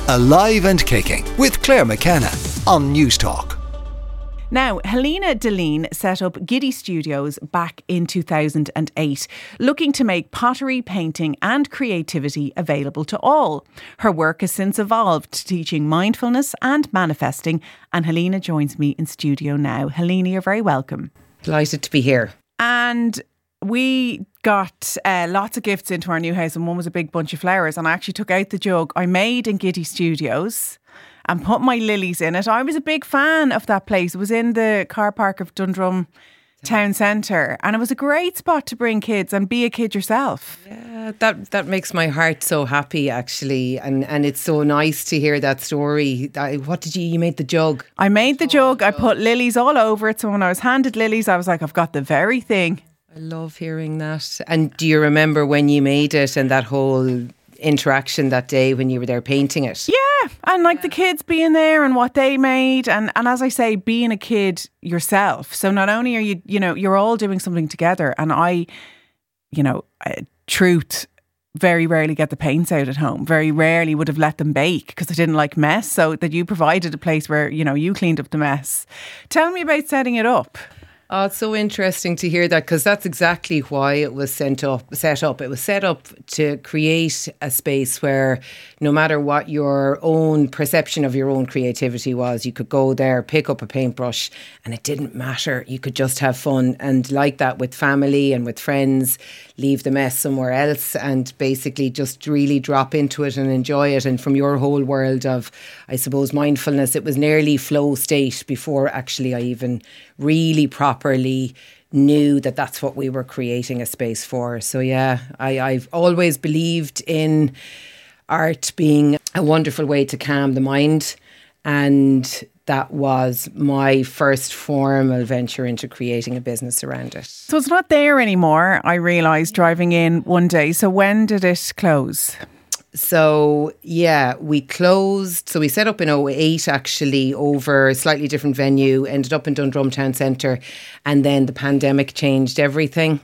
Alive and Kicking with Claire McKenna on Newstalk. Now, Helena Deline set up Giddy Studios back in 2008, looking to make pottery, painting and creativity available to all. Her work has since evolved to teaching mindfulness and manifesting, and Helena joins me in studio now. Helena, you're very welcome. Delighted to be here. And we got lots of gifts into our new house, and one was a big bunch of flowers, and I actually took out the jug I made in Giddy Studios and put my lilies in it. I was a big fan of that place. It was in the car park of Dundrum Town Centre, and it was a great spot to bring kids and be a kid yourself. Yeah, that makes my heart so happy, actually, and it's so nice to hear that story. What did you made the jug? I made the jug. I put lilies all over it, so when I was handed lilies, I was like, I've got the very thing. I love hearing that. And do you remember when you made it and that whole interaction that day when you were there painting it? Yeah, and like the kids being there and what they made, and as I say, being a kid yourself. So not only are you, you're all doing something together, and truth, very rarely get the paints out at home. Very rarely would have let them bake because I didn't like mess. So that you provided a place where, you cleaned up the mess. Tell me about setting it up. Oh, it's so interesting to hear that, because that's exactly why it was set up. It was set up to create a space where no matter what your own perception of your own creativity was, you could go there, pick up a paintbrush, and it didn't matter. You could just have fun, and like that with family and with friends, leave the mess somewhere else and basically just really drop into it and enjoy it. And from your whole world of, I suppose, mindfulness, it was nearly flow state before actually I even really properly knew that that's what we were creating a space for. So yeah, I've always believed in art being a wonderful way to calm the mind, and that was my first formal venture into creating a business around it. So it's not there anymore, I realised driving in one day. So when did it close? So yeah, we closed. So we set up in 2008 actually, over a slightly different venue, ended up in Dundrum Town Centre, and then the pandemic changed everything.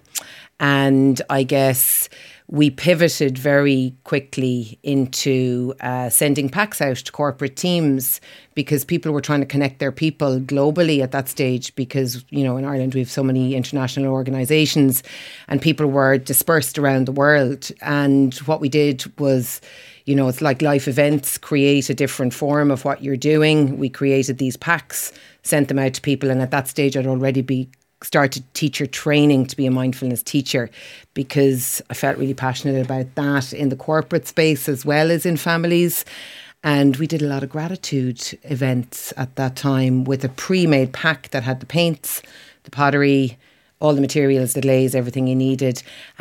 And I guess we pivoted very quickly into sending packs out to corporate teams, because people were trying to connect their people globally at that stage, because, in Ireland we have so many international organisations and people were dispersed around the world. And what we did was, it's like life events, create a different form of what you're doing. We created these packs, sent them out to people, and at that stage I'd already started teacher training to be a mindfulness teacher, because I felt really passionate about that in the corporate space as well as in families. And we did a lot of gratitude events at that time with a pre-made pack that had the paints, the pottery, all the materials, the glaze, everything you needed.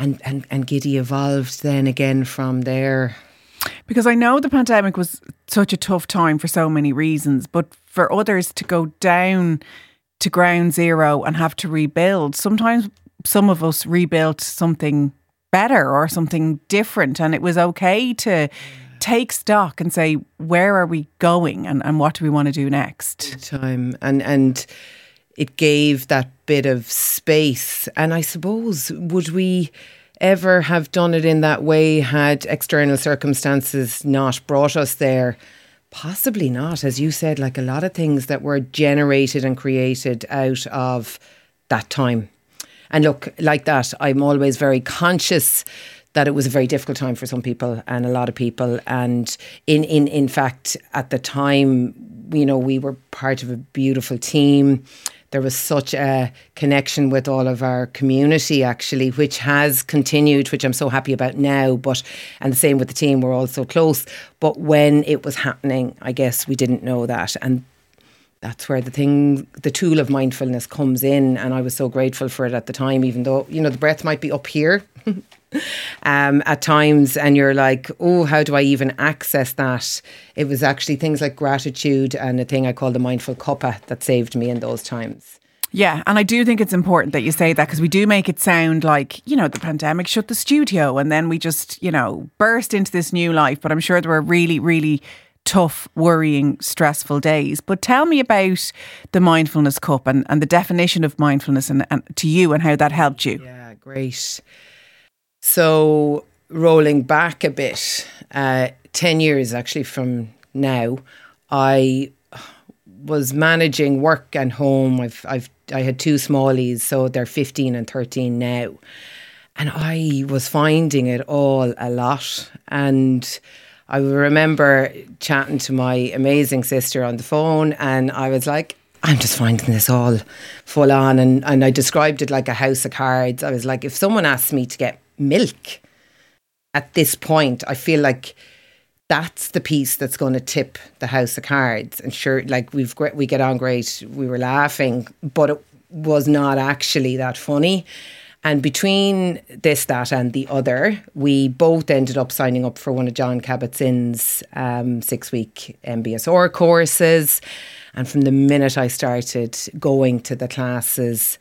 And Giddy evolved then again from there. Because I know the pandemic was such a tough time for so many reasons, but for others to go down to ground zero and have to rebuild, sometimes some of us rebuilt something better or something different, and it was okay to take stock and say, where are we going and what do we want to do next? Time and it gave that bit of space. And I suppose, would we ever have done it in that way had external circumstances not brought us there? Possibly not. As you said, like a lot of things that were generated and created out of that time. And look, like that, I'm always very conscious that it was a very difficult time for some people and a lot of people. And in fact, at the time, we were part of a beautiful team. There was such a connection with all of our community, actually, which has continued, which I'm so happy about now. And the same with the team, we're all so close. But when it was happening, I guess we didn't know that. And that's where the tool of mindfulness comes in. And I was so grateful for it at the time, even though, the breath might be up here at times, and you're like, oh, how do I even access that? It was actually things like gratitude and a thing I call the mindful cuppa that saved me in those times. Yeah, and I do think it's important that you say that, because we do make it sound like, the pandemic shut the studio and then we just, burst into this new life. But I'm sure there were really, really tough, worrying, stressful days. But tell me about the mindfulness cup and the definition of mindfulness and to you, and how that helped you. Yeah, great. So rolling back a bit, 10 years actually from now, I was managing work and home. I had two smallies, so they're 15 and 13 now. And I was finding it all a lot. And I remember chatting to my amazing sister on the phone, and I was like, I'm just finding this all full on. And I described it like a house of cards. I was like, if someone asks me to get milk at this point, I feel like that's the piece that's going to tip the house of cards. And sure, like we get on great. We were laughing, but it was not actually that funny. And between this, that and the other, we both ended up signing up for one of John Kabat-Zinn's 6-week MBSR courses. And from the minute I started going to the classes,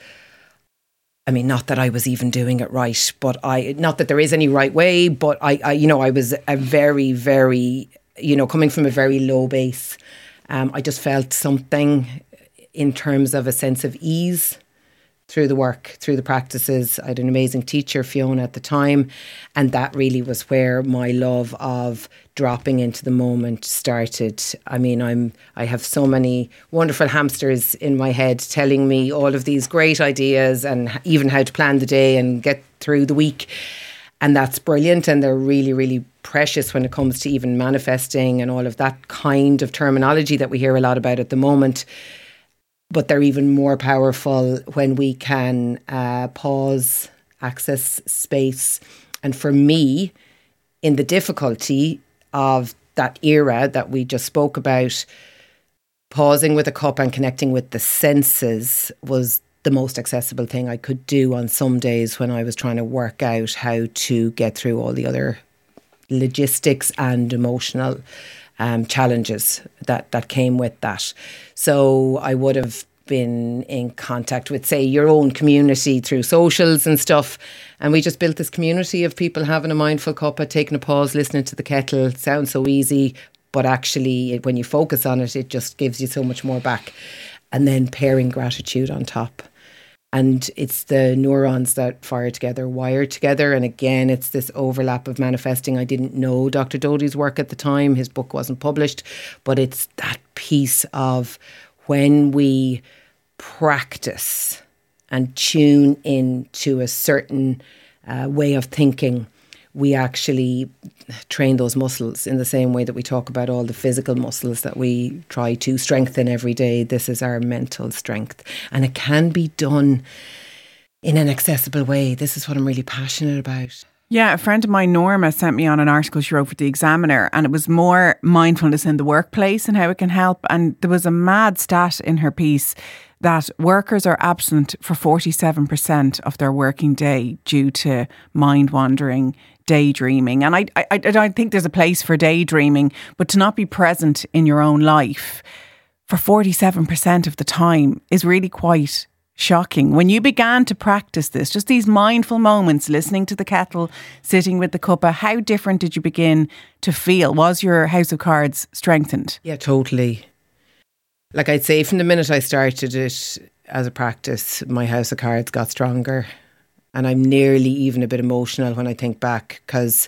I mean, not that I was even doing it right, but not that there is any right way, but I was a very, very, coming from a very low base. I just felt something in terms of a sense of ease through the work, through the practices. I had an amazing teacher, Fiona, at the time, and that really was where my love of dropping into the moment started. I mean, I have so many wonderful hamsters in my head telling me all of these great ideas and even how to plan the day and get through the week. And that's brilliant, and they're really, really precious when it comes to even manifesting and all of that kind of terminology that we hear a lot about at the moment. But they're even more powerful when we can pause, access space. And for me, in the difficulty of that era that we just spoke about, pausing with a cup and connecting with the senses was the most accessible thing I could do on some days when I was trying to work out how to get through all the other logistics and emotional challenges that came with that. So I would have been in contact with, say, your own community through socials and stuff. And we just built this community of people having a mindful cuppa, taking a pause, listening to the kettle. It sounds so easy, but actually when you focus on it, it just gives you so much more back. And then pairing gratitude on top. And it's the neurons that fire together, wire together. And again, it's this overlap of manifesting. I didn't know Dr. Doty's work at the time. His book wasn't published. But it's that piece of when we practice and tune in to a certain way of thinking, we actually train those muscles in the same way that we talk about all the physical muscles that we try to strengthen every day. This is our mental strength. And it can be done in an accessible way. This is what I'm really passionate about. Yeah, a friend of mine, Norma, sent me on an article she wrote for The Examiner, and it was more mindfulness in the workplace and how it can help. And there was a mad stat in her piece that workers are absent for 47% of their working day due to mind wandering, daydreaming. And I don't think there's a place for daydreaming, but to not be present in your own life for 47% of the time is really quite shocking. When you began to practice this, just these mindful moments, listening to the kettle, sitting with the cuppa, how different did you begin to feel? Was your house of cards strengthened? Yeah, totally. Like I'd say from the minute I started it as a practice, my house of cards got stronger. And I'm nearly even a bit emotional when I think back, because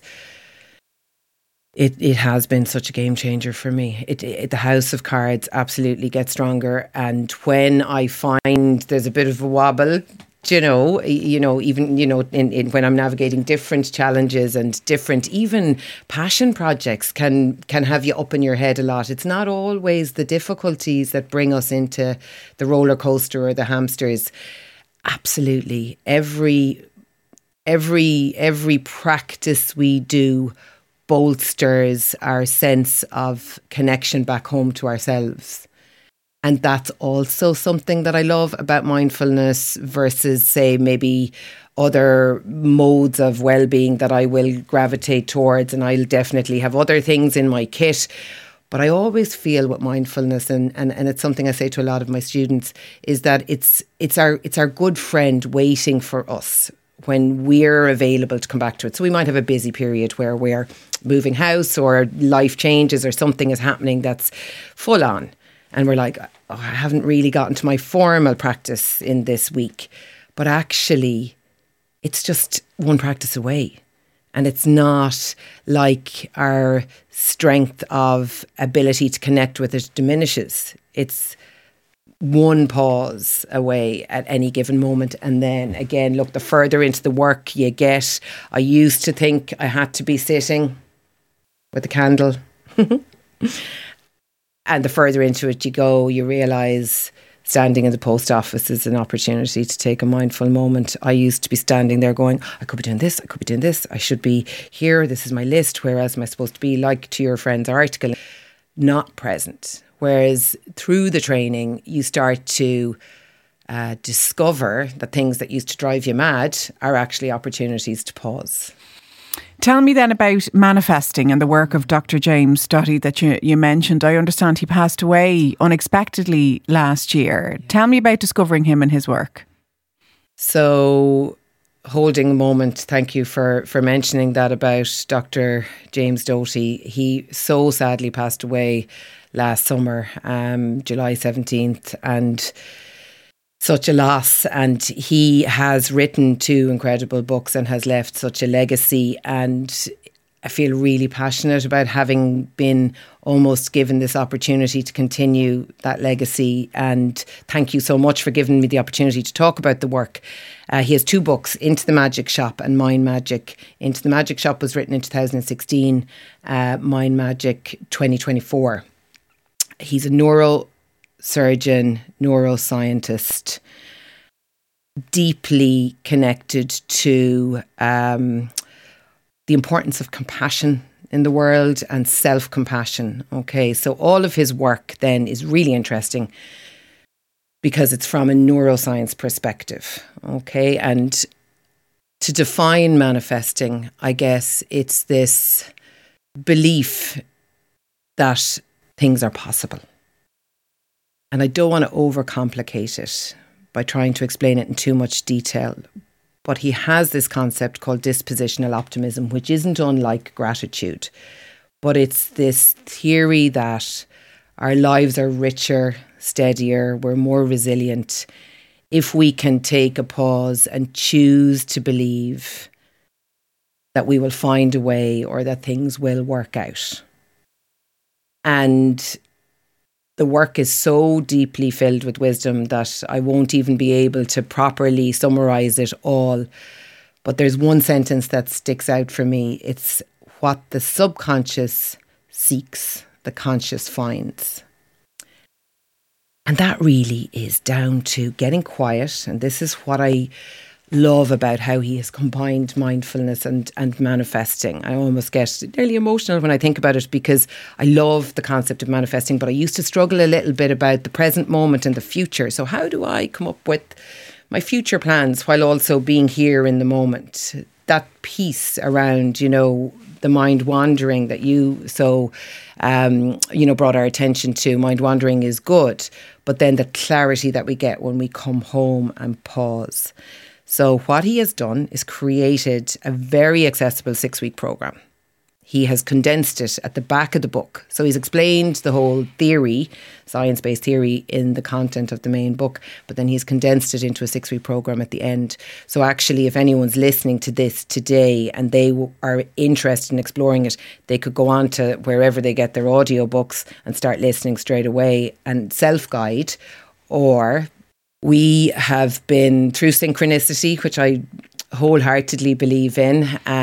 it has been such a game changer for me. The house of cards absolutely gets stronger. And when I find there's a bit of a wobble, even when I'm navigating different challenges and different even passion projects can have you up in your head a lot. It's not always the difficulties that bring us into the roller coaster or the hamsters. Absolutely. Every practice we do bolsters our sense of connection back home to ourselves. And that's also something that I love about mindfulness versus, say, maybe other modes of well-being that I will gravitate towards. And I'll definitely have other things in my kit. But I always feel with mindfulness, and it's something I say to a lot of my students, is that it's our good friend waiting for us when we're available to come back to it. So we might have a busy period where we're moving house or life changes or something is happening that's full on. And we're like, I haven't really gotten to my formal practice in this week. But actually, it's just one practice away. And it's not like our strength of ability to connect with it diminishes. It's one pause away at any given moment. And then again, look, the further into the work you get, I used to think I had to be sitting with a candle. And the further into it you go, you realise standing in the post office is an opportunity to take a mindful moment. I used to be standing there going, I could be doing this, I could be doing this, I should be here, this is my list, where else am I supposed to be? Like to your friend's article, not present. Whereas through the training, you start to discover that things that used to drive you mad are actually opportunities to pause. Tell me then about manifesting and the work of Dr. James Doty that you mentioned. I understand he passed away unexpectedly last year. Tell me about discovering him and his work. So, holding a moment, thank you for mentioning that about Dr. James Doty. He so sadly passed away last summer, July 17th, and such a loss. And he has written 2 incredible books and has left such a legacy. And I feel really passionate about having been almost given this opportunity to continue that legacy. And thank you so much for giving me the opportunity to talk about the work. He has 2 books, Into the Magic Shop and Mind Magic. Into the Magic Shop was written in 2016, Mind Magic 2024. He's a neurosurgeon, neuroscientist, deeply connected to the importance of compassion in the world and self-compassion. Okay, so all of his work then is really interesting because it's from a neuroscience perspective. Okay, and to define manifesting, I guess it's this belief that things are possible. And I don't want to overcomplicate it by trying to explain it in too much detail. But he has this concept called dispositional optimism, which isn't unlike gratitude. But it's this theory that our lives are richer, steadier, we're more resilient if we can take a pause and choose to believe that we will find a way or that things will work out. And the work is so deeply filled with wisdom that I won't even be able to properly summarise it all. But there's one sentence that sticks out for me. It's what the subconscious seeks, the conscious finds. And that really is down to getting quiet. And this is what I love about how he has combined mindfulness and manifesting. I almost get nearly emotional when I think about it because I love the concept of manifesting, but I used to struggle a little bit about the present moment and the future. So how do I come up with my future plans while also being here in the moment? That piece around, the mind wandering that you so, brought our attention to. Mind wandering is good, but then the clarity that we get when we come home and pause. So what he has done is created a very accessible 6-week program. He has condensed it at the back of the book. So he's explained the whole theory, science-based theory, in the content of the main book, but then he's condensed it into a 6-week program at the end. So actually, if anyone's listening to this today and they are interested in exploring it, they could go on to wherever they get their audiobooks and start listening straight away and self-guide. Or we have been through synchronicity, which I wholeheartedly believe in.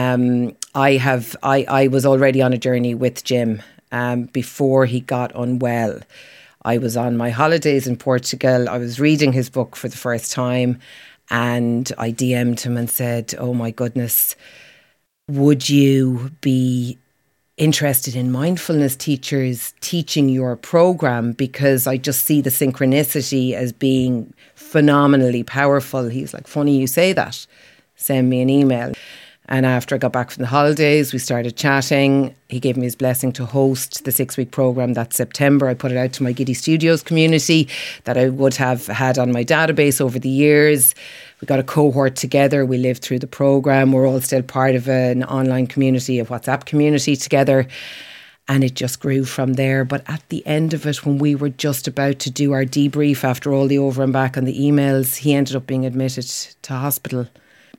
I was already on a journey with Jim before he got unwell. I was on my holidays in Portugal. I was reading his book for the first time and I DM'd him and said, oh my goodness, would you be interested in mindfulness teachers teaching your program? Because I just see the synchronicity as being phenomenally powerful. He was like, funny you say that. Send me an email. And after I got back from the holidays, we started chatting. He gave me his blessing to host the 6-week program that September. I put it out to my Giddy Studios community that I would have had on my database over the years. We got a cohort together. We lived through the program. We're all still part of an online community, a WhatsApp community together. And it just grew from there. But at the end of it, when we were just about to do our debrief after all the over and back on the emails, he ended up being admitted to hospital.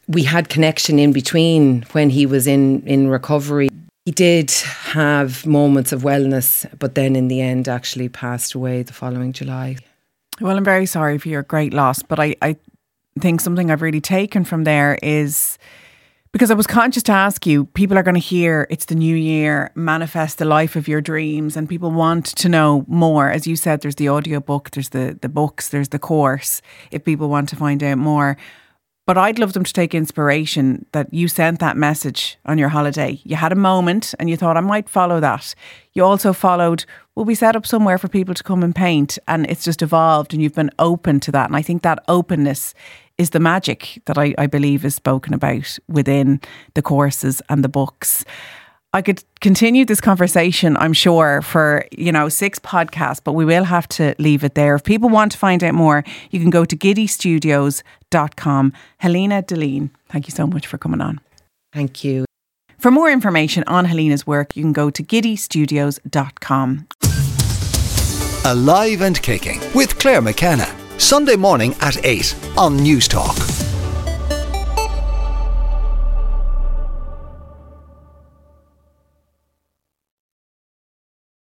we had connection in between when he was in recovery. He did have moments of wellness, but then in the end actually passed away the following July. Well, I'm very sorry for your great loss, but I think something I've really taken from there is, because I was conscious to ask you, people are going to hear it's the new year, manifest the life of your dreams, and people want to know more. As you said, there's the audiobook, there's the books, there's the course, if people want to find out more. But I'd love them to take inspiration that you sent that message on your holiday. You had a moment and you thought, I might follow that. You also followed, will we set up somewhere for people to come and paint? And it's just evolved and you've been open to that. And I think that openness is the magic that I believe is spoken about within the courses and the books. I could continue this conversation, I'm sure, for, 6 podcasts, but we will have to leave it there. If people want to find out more, you can go to giddystudios.com. Helena Deline, thank you so much for coming on. Thank you. For more information on Helena's work, you can go to giddystudios.com. Alive and Kicking with Claire McKenna. Sunday morning at 8 on News Talk.